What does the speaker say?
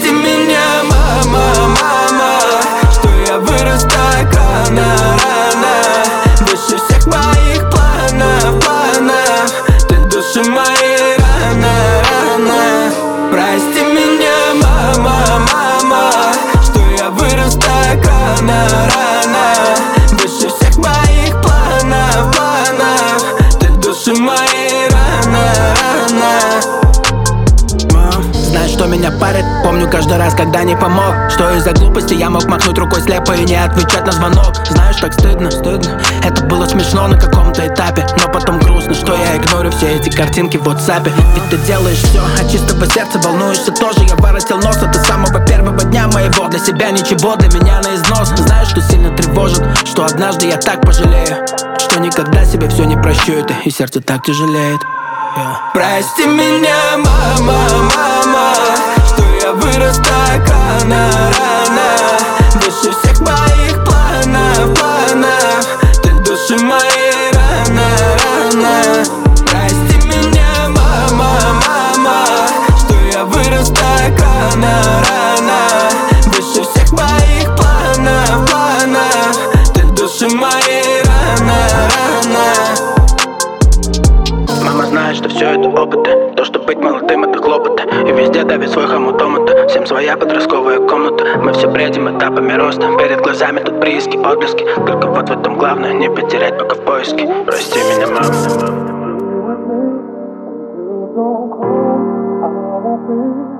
Прости меня, мама, мама, что я вырос так рано, рано. Выше всех моих планов, планов. Ты души мои рано, рано. Прости меня, мама, мама, что я вырос так рано, рано. Выше всех моих планов, планов. Ты души мои рано, рано. Знаешь, что меня парит? Помню каждый раз, когда не помог. Что из-за глупости я мог махнуть рукой слепо и не отвечать на звонок. Знаешь, так стыдно, стыдно. Это было смешно на каком-то этапе, но потом грустно, что я игнорю все эти картинки в WhatsApp. Ведь ты делаешь все от чистого сердца, волнуешься тоже. Я воротил нос от самого первого дня моего. Для себя ничего, для меня на износ. Знаешь, что сильно тревожит? Что однажды я так пожалею, что никогда себе все не прощу это, и сердце так тяжелеет. Прости меня, мама, мама, что я вырос так рано, рано. Выше всех моих планов, планов. Ты души мои рано, рано. Прости меня, мама, мама, что я вырос так рано, рано. Выше всех моих планов, планов. Ты души мои рано, рано. Мама знает, что все это опыты. То, что быть молодым, это хлопоты. И везде давит свой хомутомата. Всем своя подростковая комната. Мы все бредим этапами роста. Перед глазами тут прииски, отблески. Только вот в этом главное, не потерять пока в поиске. Прости меня, мама.